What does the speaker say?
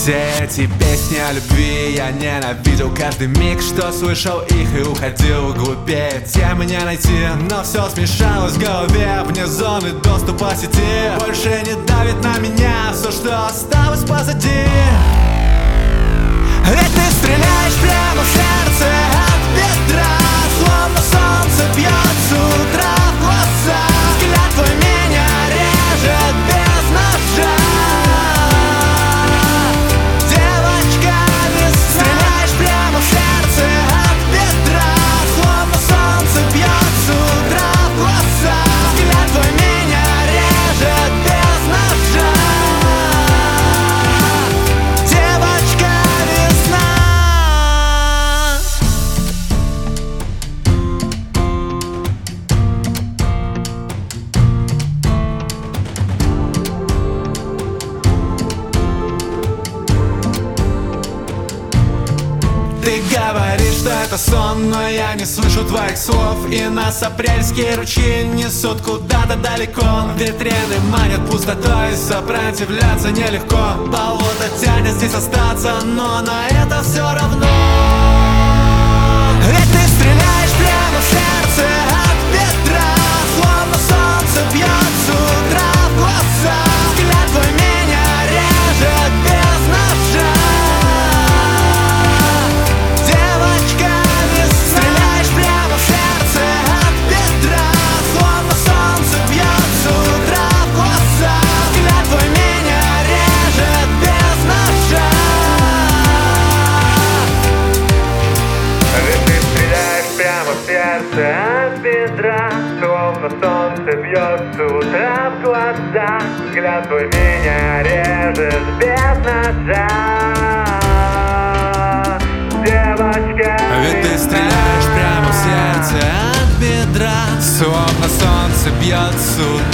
Все эти песни о любви я ненавидел каждый миг, что слышал их, и уходил глупее. Темы не найти, но все смешалось в голове. Вне зоны доступа сети больше не давит на меня все, что осталось позади. Ведь ты стреляешь прямо в сердце от бедра, словно солнце бьет с утра в глаза. Взгляд твой меня режет без ножа. Девочка, весна. Стреляешь прямо в сердце от бедра, словно солнце бьет с утра в глаза. Взгляд твой меня режет без ножа. Девочка, весна. Ты говоришь, что это сон, но я не слышу твоих слов. И нас апрельские ручьи несут куда-то далеко. Витрины манят пустотой, сопротивляться нелегко. Болото тянет здесь остаться, но на это все равно. Ведь ты стреляешь прямо в сердце от бедра, словно солнце бьет с утра в глаза. Взгляд твой меня режет без ножа. Девочка, весна. Стреляешь прямо в сердце от бедра, словно солнце бьет с утра в глаза. Взгляд твой меня режет без ножа. Ведь ты стреляешь прямо в сердце от бедра, словно солнце бьет с утра в глаза. Взгляд твой меня режет без ножа. Девочка, Ведь ты стреляешь прямо в сердце от бедра, словно солнце бьет с утра